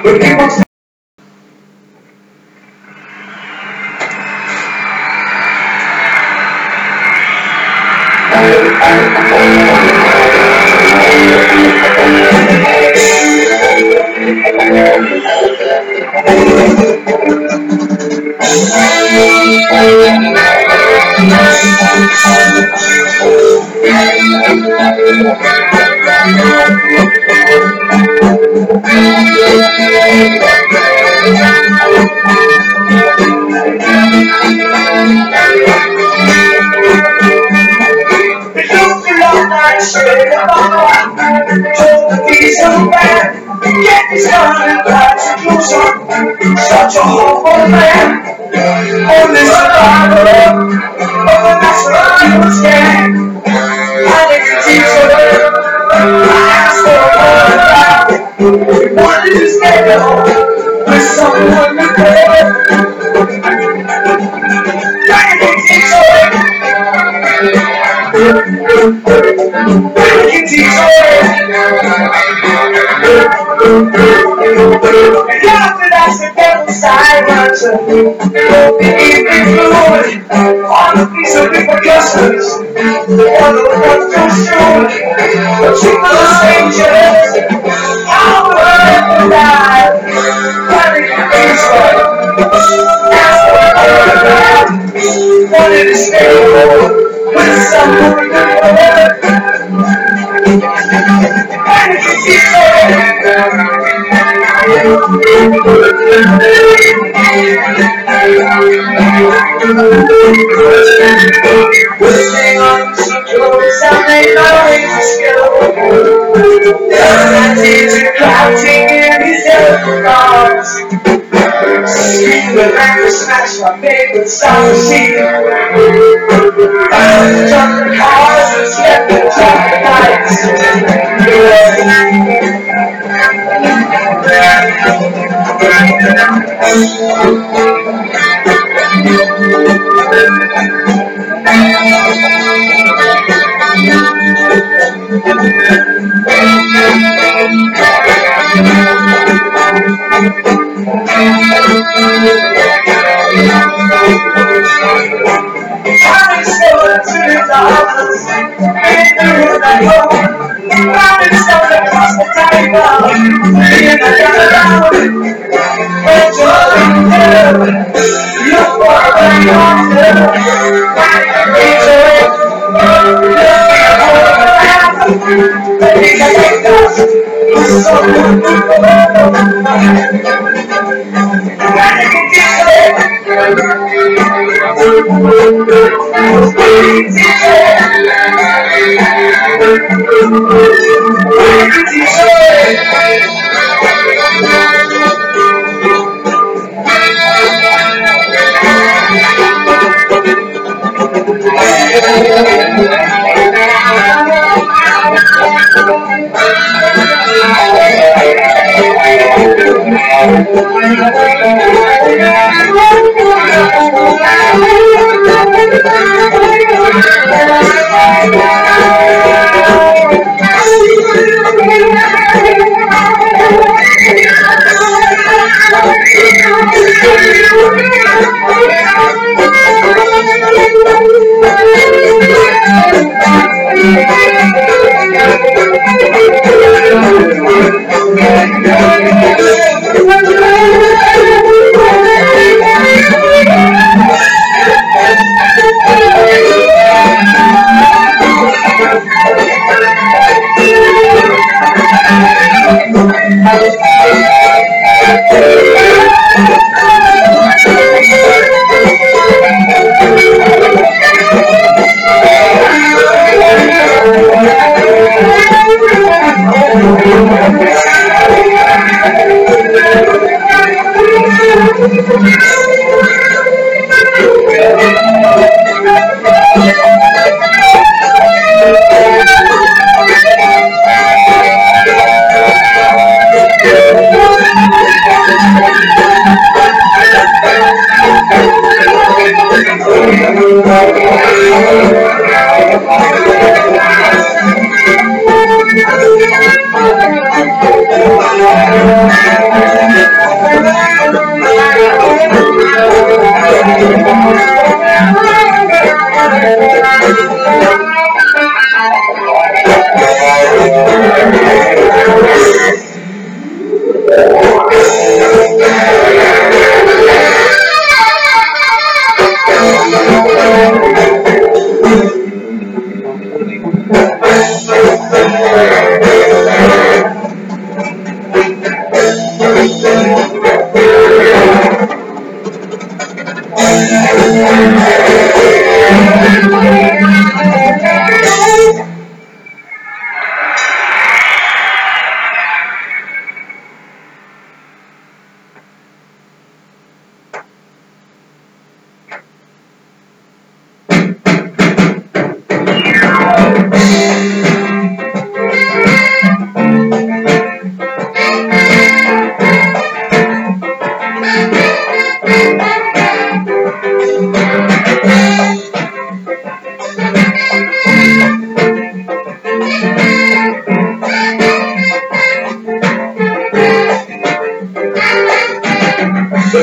But he wants to be so bad. Get me started, that's a close up. Such a hopeful man. Only survivor of a national scan. I need to teach her. I asked for a wanted to stay home with someone to play. I need to teach her. That's the devil's silence. The evening fluid on a piece of paper justice. On the one too soon. The truth of the strangers. How will die? Panic and peaceful. That's what I'm wanted to stay home with someone to love. Panic and peaceful. Putting on some clothes and they know it's skill. That is a crouching in his yellow arms. Screaming like to smash my favorite song sheet. Jumping cars and stepping traffic lights.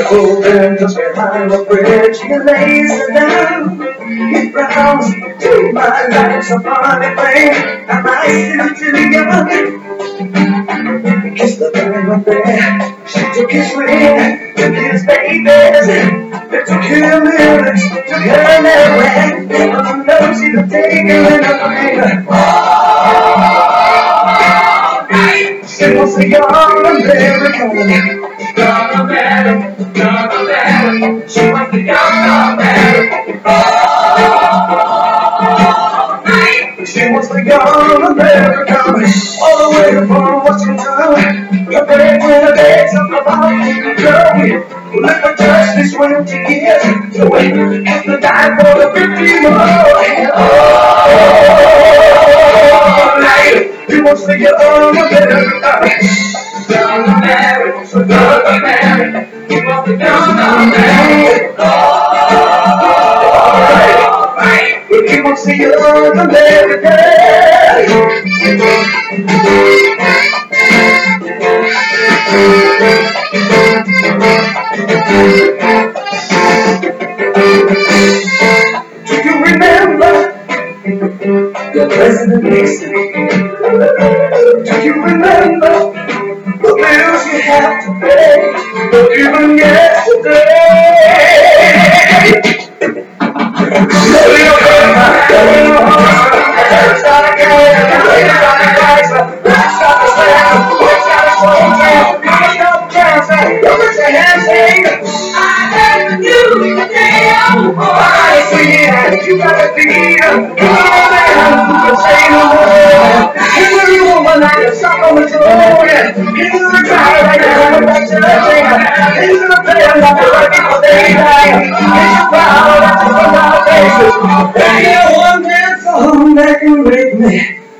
Oh, then just behind the bridge, he lays it down. He frowns, my life's a funny thing. Am I still too young? He kissed the thoroughbred. She took his ring, took his babies. It took him minutes to get nowhere. Oh, no, she'd have taken anything. She was a young American. Young American, young American. She was the young American. She was the young American. All the way from Washington. The break when the days of the body girl. Let the justice 20 years. The way have to die for the 50 more. He was the young American. Young American, so young American. He was the young American. He was the young American. Do you remember your President Nixon? Do you remember the bills you have to pay? Even yesterday. You gotta be a man who can say no more. He's a woman like a suck on his own. He's a guy like a woman that's judging. He's a player like a working for daytime. He's a power that's on our faces. He's a one man song that can make me